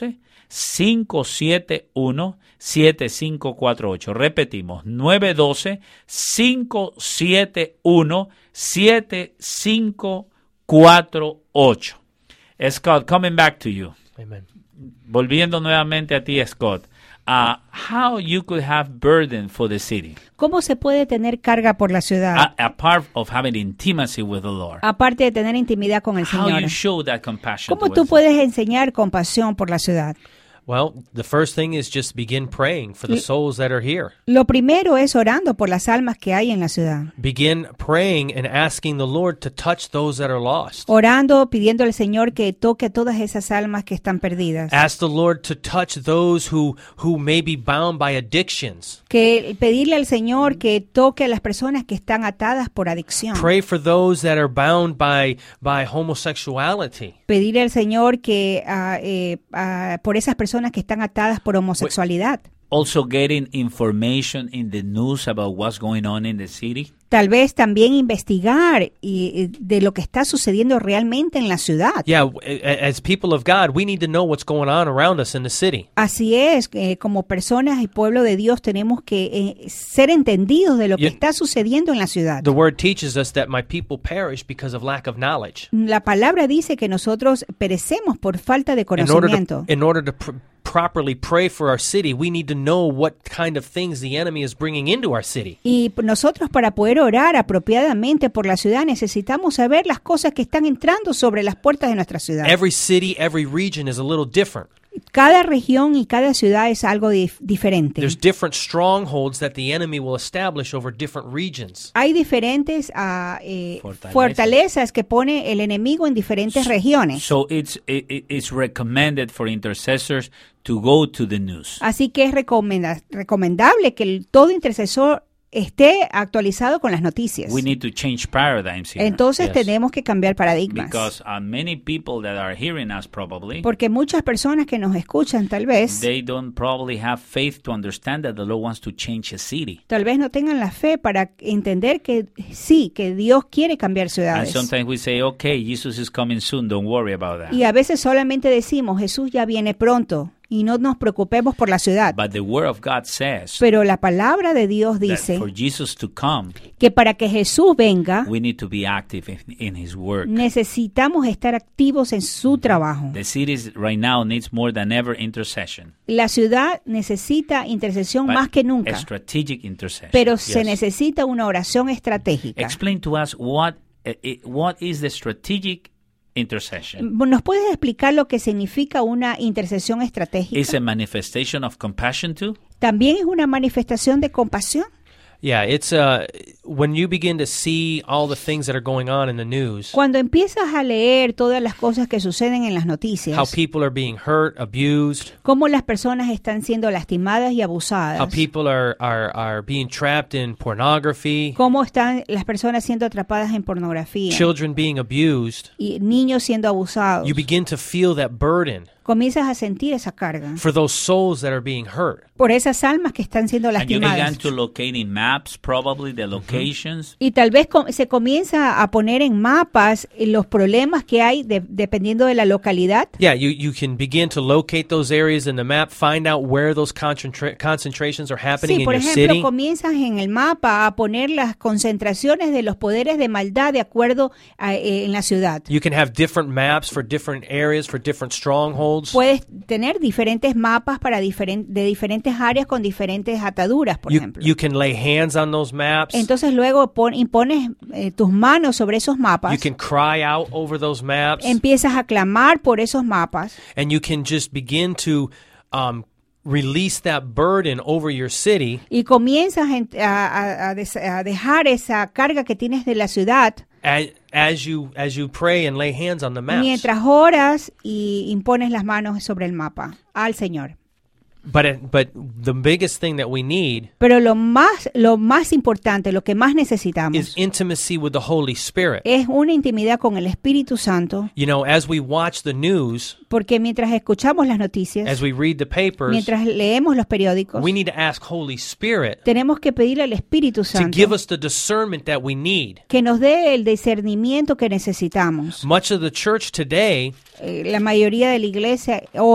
cinco siete uno, siete cinco cuatro ocho. Repetimos, nueve uno dos, cinco siete uno, siete cinco cuatro ocho. Scott, coming back to you. Amen. Volviendo nuevamente a ti, Scott. Uh, how you could have burden for the city, ¿Cómo se puede tener carga por la ciudad? a- apart of having intimacy with the Lord? Aparte de tener intimidad con el How Señor. you show that compassion ¿Cómo tú towards puedes enseñar compasión por la ciudad? Well, the first thing is just begin praying for the souls that are here. Lo primero es orando por las almas que hay en la ciudad. Begin praying and asking the Lord to touch those that are lost. Orando, pidiendo al Señor que toque a todas esas almas que están perdidas. Ask the Lord to touch those who, who may be bound by addictions. Que pedirle al Señor que toque a las personas que están atadas por adicción. Pray for those that are bound by, by homosexuality. Pedirle al Señor que ah, eh, ah, por esas personas que están atadas por homosexualidad. Also getting information in the news about what's going on in the city. Tal vez también investigar y, y de lo que está sucediendo realmente en la ciudad. Yeah, w- a- as people of God, we need to know what's going on around us in the city. Así es, eh, como personas y pueblo de Dios tenemos que eh, ser entendidos de lo que Y- está sucediendo en la ciudad. The word teaches us that my people perish because of lack of knowledge. La palabra dice que nosotros perecemos por falta de In order to, conocimiento. in order to pr- properly pray for our city, we need to know what kind of things the enemy is bringing into our city. Y nosotros para poder orar apropiadamente por la ciudad necesitamos saber las cosas que están entrando sobre las puertas de nuestra ciudad. Every city, every region is a little different. Cada región y cada ciudad es algo dif- diferente. There's different strongholds that the enemy will establish over different regions. Hay diferentes ah, eh, Fortalezas. fortalezas que pone el enemigo en diferentes regiones. So it's it, it- it's recommended for intercessors to go to the news. Así que es recomenda- recomendable que el, todo intercesor esté actualizado con las noticias. We need to change paradigms here. Entonces Yes. tenemos que cambiar paradigmas. Because uh, many people that are hearing us probably, Porque muchas personas que nos escuchan tal vez, they don't probably have faith to understand that the Lord wants to change a city. tal vez no tengan la fe para entender que sí, que Dios quiere cambiar And ciudades. sometimes we say, okay, Jesus is coming soon, don't worry about that. Y a veces solamente decimos, Jesús ya viene pronto y no nos preocupemos por la ciudad. But the Word of God says Pero la palabra de Dios that dice for Jesus to come, que para que Jesús venga, we need to be active in, in His work. necesitamos estar activos en su trabajo. The city right now needs more than ever intercession. La ciudad necesita intercesión But más que a nunca, strategic intercession. pero se Yes. necesita una oración estratégica. Explain to us what uh, it- what is the strategic intercession. ¿Nos puedes explicar lo que significa una intercesión estratégica? Is a manifestation of compassion too? ¿También es una manifestación de compasión? Yeah, it's uh when you begin to see all the things that are going on in the news, Cuando empiezas a leer todas las cosas que suceden en las how noticias, people are being hurt, abused, cómo las personas están siendo lastimadas y how abusadas, people are are are being trapped in pornography, cómo están las personas siendo atrapadas en pornografía children being abused, y niños siendo abusados, you begin to feel that burden comienzas a sentir esa carga for those souls that are being hurt. por esas almas que están siendo And you began lastimadas. to locate in maps probably the locations. Y tal vez com- se comienza a poner en mapas eh, los problemas que hay de- dependiendo de la localidad. Yeah, you, you can begin to locate those areas in the map, find out where those concentra- concentrations are happening Sí, in por your ejemplo, city. comienzas en el mapa a poner las concentraciones de los poderes de maldad de acuerdo a, eh, en la ciudad. You can have different maps for different areas, for different strongholds. Puedes tener diferentes mapas para diferen- de diferentes áreas con diferentes ataduras, por You, ejemplo. you can lay hands on those maps. Entonces luego pon- impones eh, tus manos sobre esos mapas, You can cry out over those maps. empiezas a clamar por esos mapas And you can just begin to um, release that burden over your city y comienzas en- a, a- a des- a dejar esa carga que tienes de la ciudad as, as you as you pray and lay hands on the maps. mientras oras y impones las manos sobre el mapa al Señor. But it, but the biggest thing that we need Pero lo más, lo más importante, lo que más necesitamos is intimacy with the Holy Spirit. es una intimidad con el Espíritu Santo, You know, as we watch the news, porque mientras escuchamos las noticias, as we read the papers, mientras leemos los periódicos, we need to ask Holy Spirit tenemos que pedirle al Espíritu to Santo give us the discernment that we need. que nos dé el discernimiento que necesitamos. Much of the church today Eh, la mayoría de la iglesia hoy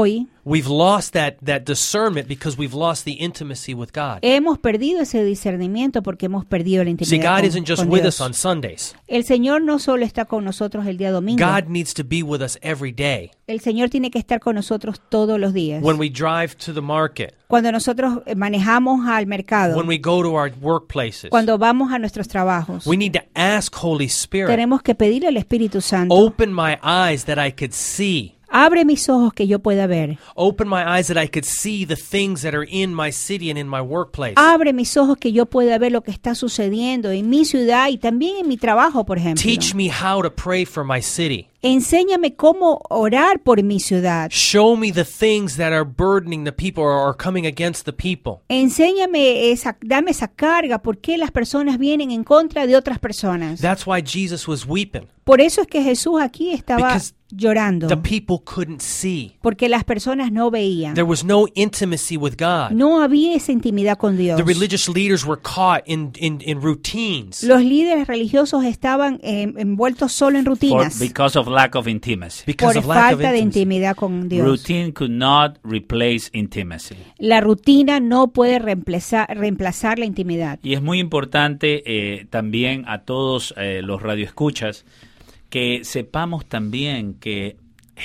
We've lost that, that discernment because we've lost the intimacy with God. Hemos perdido ese discernimiento porque hemos perdido la See, intimidad God con, isn't just con with Dios. us on Sundays. El Señor no solo está con nosotros el día domingo. God needs to be with us every day. El Señor tiene que estar con nosotros todos los días. When we drive to the market, Cuando nosotros manejamos al mercado, when we go to our workplaces, cuando vamos a nuestros trabajos, we need to ask Holy Spirit, tenemos que pedirle al Espíritu Santo, open my eyes that I could see. abre mis ojos que yo pueda ver. Open my eyes that I could see the things that are in my city and in my workplace. Abre mis ojos que yo pueda ver lo que está sucediendo en mi ciudad y también en mi trabajo, por ejemplo. Teach me how to pray for my city. Enséñame cómo orar por mi ciudad. Show me the things that are burdening the people or are coming against the people. Enséñame esa, dame esa carga, por qué las personas vienen en contra de otras personas. That's why Jesus was weeping. Por eso es que Jesús aquí estaba Because llorando, The people couldn't see. porque las personas no veían. There was no intimacy with God. No había esa intimidad con Dios. The religious leaders were caught in, in, in routines. Los líderes religiosos estaban eh, envueltos solo en For, rutinas because of lack of intimacy. Because por of lack of falta de intimacy. intimidad con Dios. Routine could not replace intimacy. La rutina no puede reemplazar, reemplazar la intimidad. Y es muy importante eh, también a todos eh, los radioescuchas que sepamos también que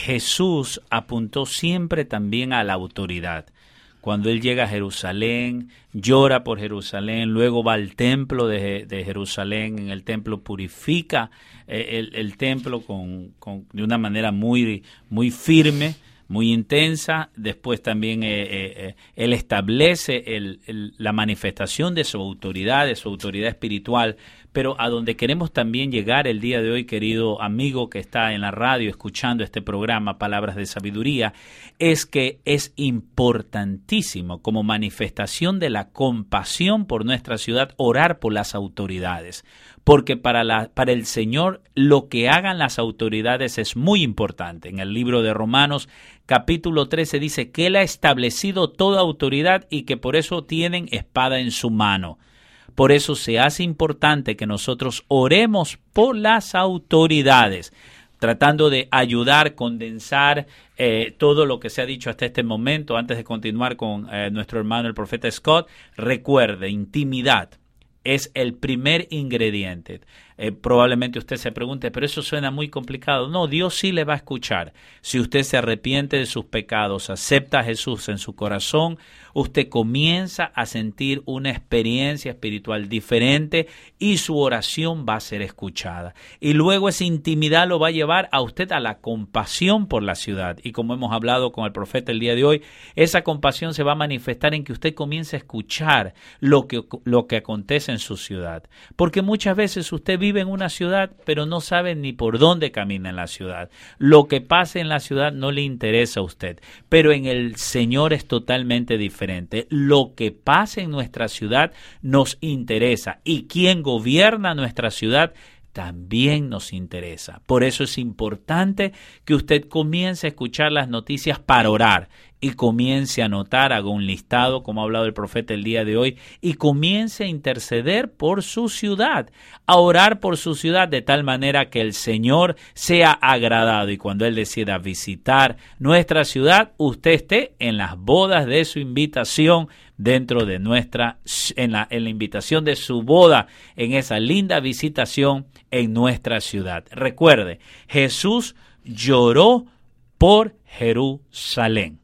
Jesús apuntó siempre también a la autoridad. Cuando Él llega a Jerusalén, llora por Jerusalén, luego va al templo de, de Jerusalén, en el templo purifica eh, el, el templo con, con, de una manera muy, muy firme, muy intensa. Después también eh, eh, Él establece el, el, la manifestación de su autoridad, de su autoridad espiritual. Pero a donde queremos también llegar el día de hoy, querido amigo que está en la radio escuchando este programa, Palabras de Sabiduría, es que es importantísimo como manifestación de la compasión por nuestra ciudad orar por las autoridades. Porque para, la, para el Señor lo que hagan las autoridades es muy importante. En el libro de Romanos capítulo trece dice que Él ha establecido toda autoridad y que por eso tienen espada en su mano. Por eso se hace importante que nosotros oremos por las autoridades, tratando de ayudar, condensar eh, todo lo que se ha dicho hasta este momento. Antes de continuar con eh, nuestro hermano el profeta Scott, recuerde, intimidad es el primer ingrediente. Eh, probablemente usted se pregunte, pero eso suena muy complicado. No, Dios sí le va a escuchar. Si usted se arrepiente de sus pecados, acepta a Jesús en su corazón, usted comienza a sentir una experiencia espiritual diferente y su oración va a ser escuchada. Y luego esa intimidad lo va a llevar a usted a la compasión por la ciudad. Y como hemos hablado con el profeta el día de hoy, esa compasión se va a manifestar en que usted comience a escuchar lo que, lo que acontece en su ciudad. Porque muchas veces usted vive vive en una ciudad, pero no sabe ni por dónde camina en la ciudad. Lo que pase en la ciudad no le interesa a usted, pero en el Señor es totalmente diferente. Lo que pase en nuestra ciudad nos interesa, y quien gobierna nuestra ciudad también nos interesa. Por eso es importante que usted comience a escuchar las noticias para orar y comience a anotar, haga un listado, como ha hablado el profeta el día de hoy, y comience a interceder por su ciudad, a orar por su ciudad de tal manera que el Señor sea agradado y cuando Él decida visitar nuestra ciudad, usted esté en las bodas de su invitación, dentro de nuestra, en la, en la invitación de su boda, en esa linda visitación en nuestra ciudad. Recuerde, Jesús lloró por Jerusalén.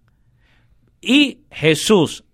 Y Jesús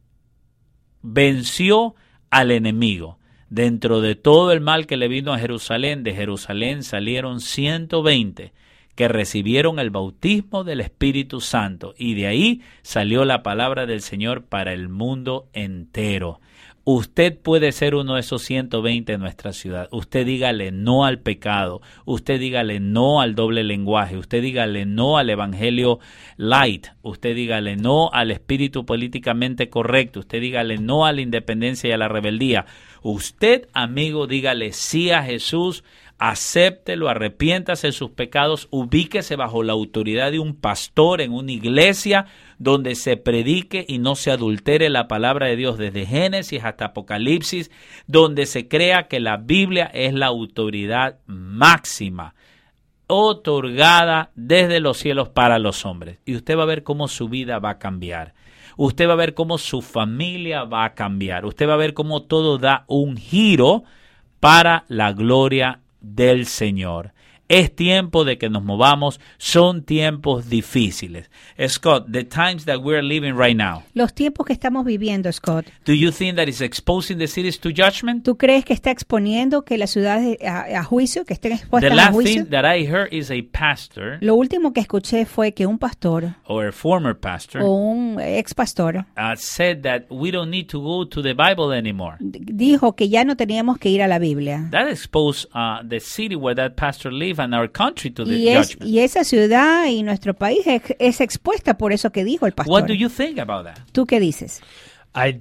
venció al enemigo. Dentro de todo el mal que le vino a Jerusalén, de Jerusalén salieron ciento veinte que recibieron el bautismo del Espíritu Santo. Y de ahí salió la palabra del Señor para el mundo entero. Usted puede ser uno de esos ciento veinte en nuestra ciudad. Usted dígale no al pecado. Usted dígale no al doble lenguaje. Usted dígale no al evangelio light. Usted dígale no al espíritu políticamente correcto. Usted dígale no a la independencia y a la rebeldía. Usted, amigo, dígale sí a Jesús. Acéptelo, arrepiéntase de sus pecados, ubíquese bajo la autoridad de un pastor en una iglesia donde se predique y no se adultere la palabra de Dios desde Génesis hasta Apocalipsis, donde se crea que la Biblia es la autoridad máxima. otorgada desde los cielos para los hombres. Y usted va a ver cómo su vida va a cambiar. Usted va a ver cómo su familia va a cambiar. Usted va a ver cómo todo da un giro para la gloria del Señor. Es tiempo de que nos movamos. Son tiempos difíciles. Scott, the times that we're living right now. Los tiempos que estamos viviendo, Scott. Do you think that it's exposing the cities to judgment? ¿Tú crees que está exponiendo que las ciudades a, a juicio, que estén The expuestas a last juicio? thing that I heard is a pastor Lo último que escuché fue que un pastor or a former pastor o un ex pastor uh, said that we don't need to go to the Bible anymore. dijo que ya no teníamos que ir a la Biblia. That exposed uh, the city where that pastor lived and our country to the Y, es, judgment. y esa ciudad y nuestro país es, es expuesta por eso que dijo el pastor. What do you think about that? ¿Tú qué dices? I,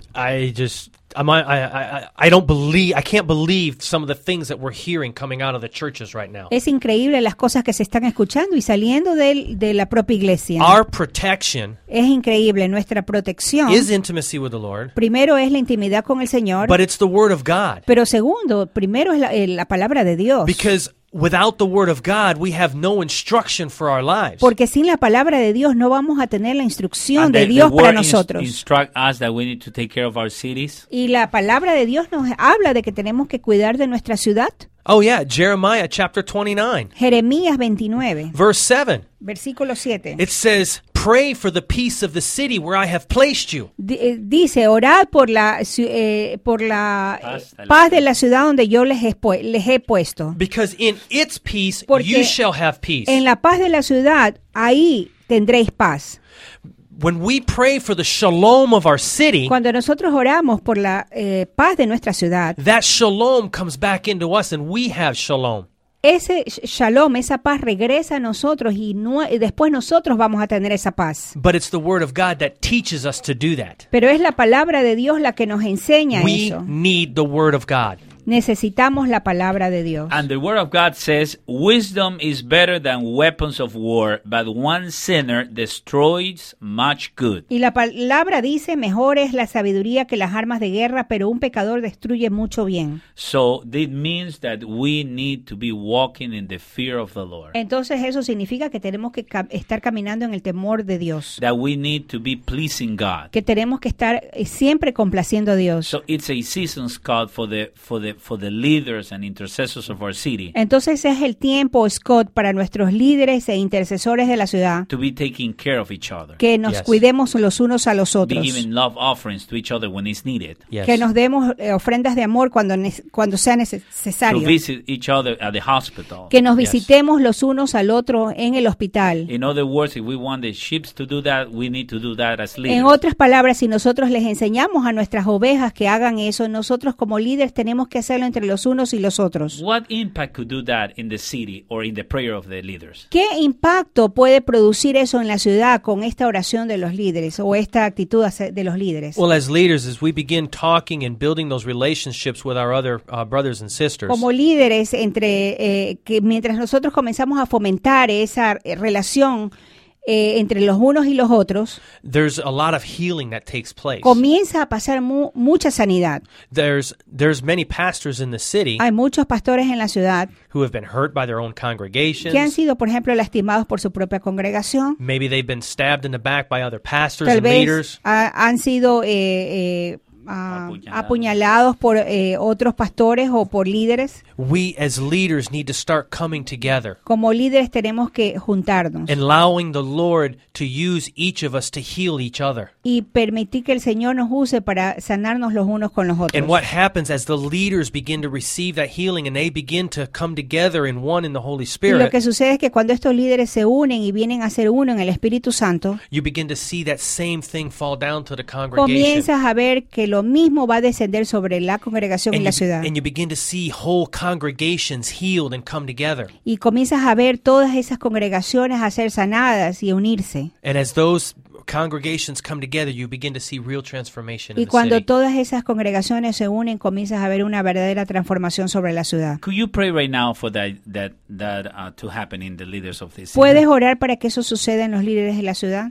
I just, I'm, I, I, I don't believe, I can't believe some of the things that we're hearing coming out of the churches right now. Es increíble las cosas que se están escuchando y saliendo de, de la propia iglesia. Our protection Es increíble nuestra protección. is intimacy with the Lord, Primero es la intimidad con el Señor, but it's the Word of God. pero segundo, primero es la, eh, la palabra de Dios. Because without the Word of God, we have no instruction for our lives. Porque sin la palabra de Dios no vamos a tener la instrucción And de the, the Dios para word ins- nosotros. instruct us that we need to take care of our cities. Y la palabra de Dios nos habla de que tenemos que cuidar de nuestra ciudad. Oh yeah, Jeremiah chapter twenty-nine, Jeremías veintinueve, verse seven. versículo siete. It says, "Pray for the peace of the city where I have placed you." D- eh, Dice, orad por la, ci- eh, por la Paz eh, de la paz de la ciudad donde yo les he, pu- les he puesto. Because in its peace Porque you shall have peace. En la paz de la ciudad, ahí tendréis paz. When we pray for the shalom of our city, Cuando nosotros oramos por la eh, paz de nuestra ciudad, that shalom comes back into us and we have shalom. ese sh- shalom, esa paz regresa a nosotros y, no- y después nosotros vamos a tener esa paz. But it's the word of God that teaches us to do that. Pero es la palabra de Dios la que nos enseña We eso. need the word of God. Necesitamos la palabra de Dios. And the word of God says, wisdom is better than weapons of war, but one sinner destroys much good. Y la palabra dice, mejor es la sabiduría que las armas de guerra, pero un pecador destruye mucho bien. So this means that we need to be walking in the fear of the Lord. Entonces eso significa que tenemos que ca- estar caminando en el temor de Dios. That we need to be pleasing God. Que tenemos que estar eh, siempre complaciendo a Dios. So it's a season, Scott, for the for the for the leaders and intercessors of our city Entonces es el tiempo, Scott, para nuestros líderes e intercesores de la ciudad, to be taking care of each other. que nos Yes. cuidemos los unos a los Be otros. giving love offerings to each other when it's needed. Yes. Que nos demos eh, ofrendas de amor cuando, nece- cuando sea To necesario. visit each other at the hospital. Que nos Yes. visitemos los unos al otro en el hospital. In other words, if we want the sheep to do that, we need to do that as leaders. En otras palabras, si nosotros les enseñamos a nuestras ovejas que hagan eso, nosotros como líderes tenemos que hacerlo entre los unos y los otros. What impact could do that in the city or in the prayer of the leaders? ¿Qué impacto puede producir eso en la ciudad con esta oración de los líderes o esta actitud hace- de los líderes? Well, as leaders, as we begin talking and building those relationships with our other uh, brothers and sisters, Como líderes, entre eh, que mientras nosotros comenzamos a fomentar esa eh, relación eh, entre los unos y los otros, there's a lot of healing that takes place. comienza a pasar mu- mucha sanidad. There's there's many pastors in the city Hay muchos pastores en la ciudad who have been hurt by their own congregations. que han sido, por ejemplo, lastimados por su propia congregación. Maybe they've been stabbed in the back by other pastors Tal and vez leaders. ha- han sido eh, eh, ah, Apuñalados. apuñalados por eh, otros pastores o por líderes. We as leaders need to start coming together Como líderes tenemos que juntarnos and allowing the Lord to use each of us to heal each other. y permitir que el Señor nos use para sanarnos los unos con los otros. And what happens as the leaders begin to receive that healing and they begin to come together in one in the Holy Y lo Spirit, que sucede es que cuando estos líderes se unen y vienen a ser uno en el Espíritu Santo, you begin to see that same thing fall down to the congregation. comienzas a ver que lo mismo va a descender sobre la congregación y And la you, ciudad. and you begin to see whole congregations healed and come together. Y comienzas a ver todas esas congregaciones a ser sanadas y a unirse. And as those congregations come together, you begin to see real transformation in Y the cuando city. todas esas congregaciones se unen, comienzas a ver una verdadera transformación sobre la ciudad. Could you pray right now for that that that uh, to happen in the leaders of this city? ¿Puedes orar para que eso suceda en los líderes de la ciudad?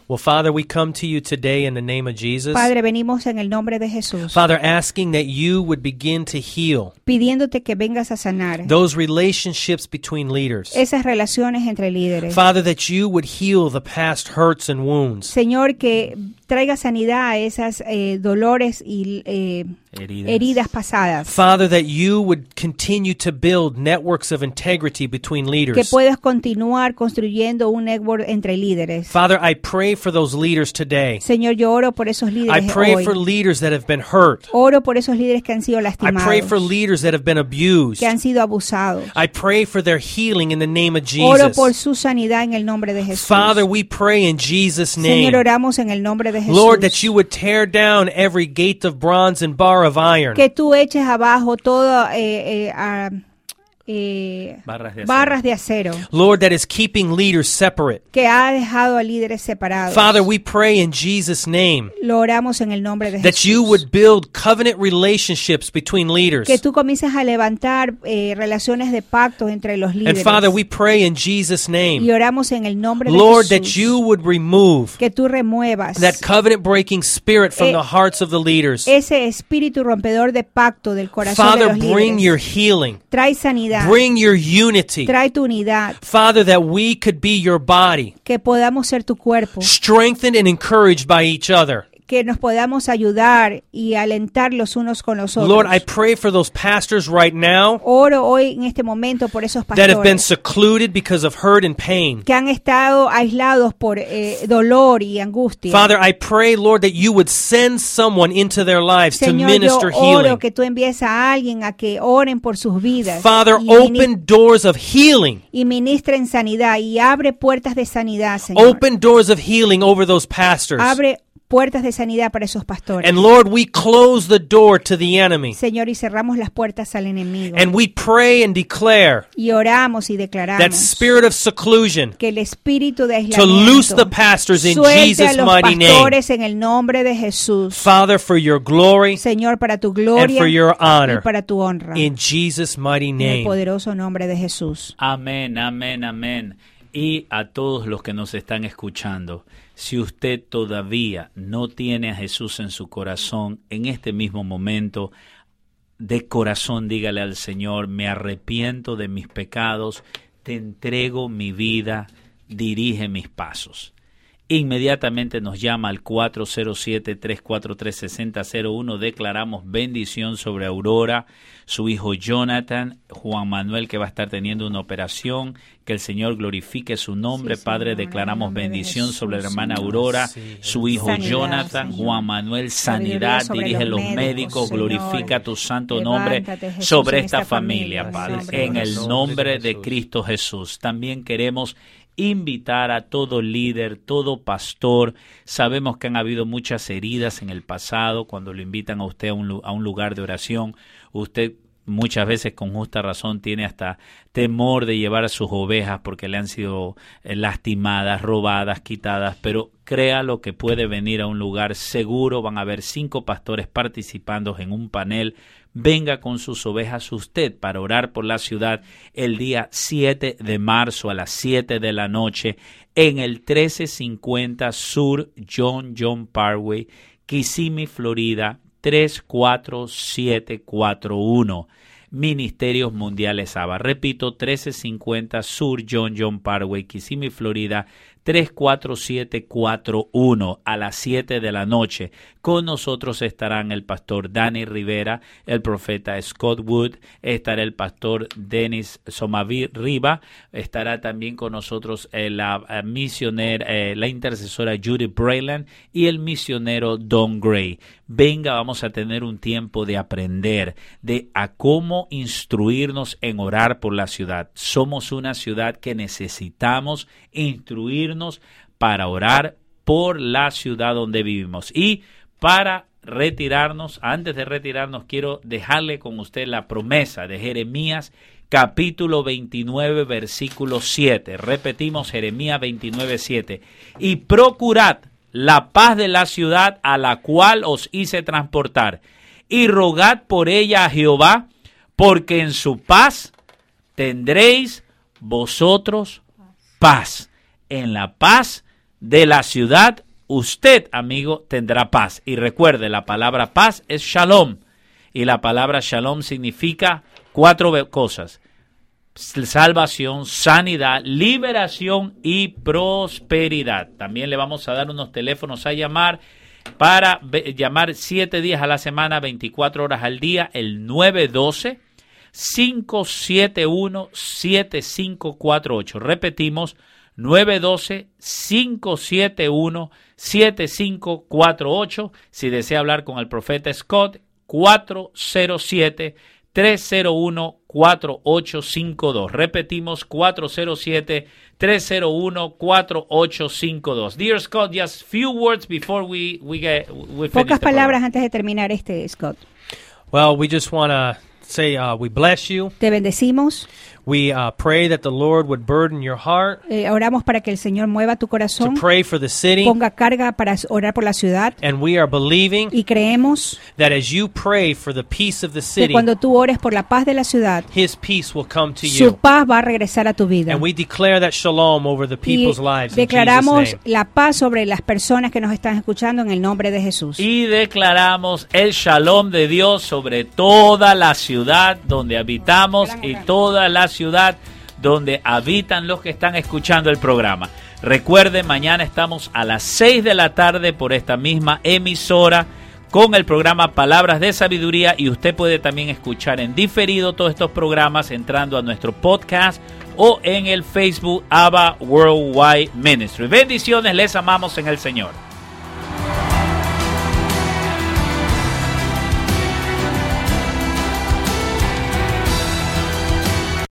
Well, Father, we come to you today in the name of Jesus. Padre, venimos en el nombre de Jesús, Father, asking that you would begin to heal pidiéndote que vengas a sanar those relationships between leaders. esas relaciones entre líderes. Father, that you would heal the past hurts and wounds. Señor, que traiga sanidad a esas eh, dolores y eh, Heridas. heridas pasadas. Father, that you would continue to build networks of integrity between Que leaders. puedas continuar construyendo un network entre líderes. Father, I pray for those leaders today. Señor, yo oro por esos I líderes pray hoy. for leaders that have been hurt. Oro por esos líderes que han sido I lastimados, pray for leaders that have been abused. que han sido abusados. I pray for their healing in the name of Oro por Jesus. su sanidad en el nombre de Jesús. Father, we pray in Jesus' name. Señor, oramos en el nombre de Jesús. Lord, that you would tear down every gate of bronze and bar of iron. Que tú eches abajo todas eh, eh, ah, eh, Barras de acero. barras de acero Lord, that is keeping leaders separate. que ha dejado a líderes separados. Father, we pray in Jesus' name Lo oramos en el nombre de that Jesús. you would build covenant relationships between leaders. Que tú comiences a levantar eh, relaciones de pacto entre los And líderes. Father, we pray in Jesus' Y name, oramos en el nombre de Lord, Jesús. that you would remove Que tú remuevas that covenant breaking spirit from Eh, the hearts of the leaders. ese espíritu rompedor de pacto del corazón Father, de los bring líderes. your healing, Trae sanidad. bring your unity. Trae tu unidad. Father, that we could be your body, Que podamos ser tu cuerpo. strengthened and encouraged by each other. Que nos podamos ayudar y alentar los unos con los otros. Lord, I pray for those pastors right now Oro hoy en este momento por esos that have been pastores secluded because of hurt and pain. que han estado aislados por eh, dolor y angustia. Father, I pray, Lord, that you would send someone into their lives to Señor, yo minister oro healing. que tú envíes a alguien a que oren por sus vidas Father, y, mini- open doors of healing. y ministren sanidad y abre puertas de sanidad, Señor. Open doors of healing over those pastors. Abre puertas de sanidad para esos pastores. And Lord, we close the door to the enemy. Señor, y cerramos las puertas al enemigo. And we pray and declare Y oramos y declaramos that spirit of seclusion que el espíritu de to loose the aislamiento pastors in suelte a Jesus' los mighty name. pastores en el nombre de Jesús. Father, for your glory Señor, para tu and gloria for your y honor. para tu honra. In Jesus' mighty En el name. poderoso nombre de Jesús. Amén, amén, amén. Y a todos los que nos están escuchando, si usted todavía no tiene a Jesús en su corazón, en este mismo momento, de corazón dígale al Señor, me arrepiento de mis pecados, te entrego mi vida, dirige mis pasos. Inmediatamente nos llama al cuatro cero siete, tres cuatro tres, seis cero cero uno. Declaramos bendición sobre Aurora, su hijo Jonathan, Juan Manuel, que va a estar teniendo una operación. Que el Señor glorifique su nombre. Sí, Padre, Señor, en declaramos el nombre de bendición Jesús, sobre la hermana Señor. Aurora, Sí, su hijo sanidad, Jonathan, Señor. Juan Manuel, Sabiduría sanidad. sobre Dirige los los médicos, médicos, Señor. glorifica tu santo nombre Levántate, Jesús, sobre en esta esta familia, familia, Padre. nombre de En el Jesús. nombre de Jesús. Cristo Jesús. También queremos invitar a todo líder, todo pastor. Sabemos que han habido muchas heridas en el pasado cuando lo invitan a usted a un, lu- a un lugar de oración. Usted muchas veces con justa razón tiene hasta temor de llevar a sus ovejas porque le han sido eh, lastimadas, robadas, quitadas, pero créalo que puede venir a un lugar seguro. Van a haber cinco pastores participando en un panel. Venga con sus ovejas usted para orar por la ciudad el día siete de marzo a las siete de la noche en el trece cincuenta Sur John John Parkway, Kissimmee, Florida tres cuatro siete cuatro uno. Ministerios Mundiales A B A. Repito, trece cincuenta Sur John John Parkway, Kissimmee, Florida tres cuatro siete cuatro uno a las siete de la noche. Con nosotros estarán el pastor Danny Rivera, el profeta Scott Wood, estará el pastor Dennis Somavir Riva, estará también con nosotros eh, la eh, misionera, eh, la intercesora Judy Brayland y el misionero Don Gray. Venga, vamos a tener un tiempo de aprender de a cómo instruirnos en orar por la ciudad. Somos una ciudad que necesitamos instruirnos para orar por la ciudad donde vivimos. Y para retirarnos, antes de retirarnos, quiero dejarle con usted la promesa de Jeremías capítulo veintinueve, versículo siete. Repetimos, Jeremías veintinueve, siete. Y procurad la paz de la ciudad a la cual os hice transportar, y rogad por ella a Jehová, porque en su paz tendréis vosotros paz. En la paz de la ciudad, usted, amigo, tendrá paz. Y recuerde, la palabra paz es shalom. Y la palabra shalom significa cuatro cosas: salvación, sanidad, liberación y prosperidad. También le vamos a dar unos teléfonos a llamar para llamar siete días a la semana, veinticuatro horas al día, el nueve uno dos, cinco siete uno, siete cinco cuatro ocho. Repetimos, nueve uno dos, cinco siete uno, siete cinco cuatro ocho. Si desea hablar con el profeta Scott, cuatro cero siete, tres cero uno, cuatro ocho cinco dos. Repetimos, cuatro cero siete, tres cero uno, cuatro ocho cinco dos. Dear Scott, just few words before we, we, get, we finish Pocas the palabras program. antes de terminar este, Scott. Well, we just want to say uh, we bless you. Te bendecimos. We uh, pray that the Lord would burden your heart Eh, oramos para que el Señor mueva tu to corazón, pray for the city. ponga carga para orar por la ciudad. And we are believing Y creemos that as you pray for the peace of the que city, cuando tú ores por la paz de la ciudad, His peace will come to su you. paz va a regresar a tu vida. And we declare that shalom over the Y people's lives in Jesus' declaramos name. la paz sobre las personas que nos están escuchando en el nombre de Jesús. Y declaramos el shalom de Dios sobre toda la ciudad donde habitamos y toda la ciudad donde habitan los que están escuchando el programa. Recuerde, mañana estamos a las seis de la tarde por esta misma emisora con el programa Palabras de Sabiduría, y usted puede también escuchar en diferido todos estos programas entrando a nuestro podcast o en el Facebook A B A Worldwide Ministry. Bendiciones, les amamos en el Señor.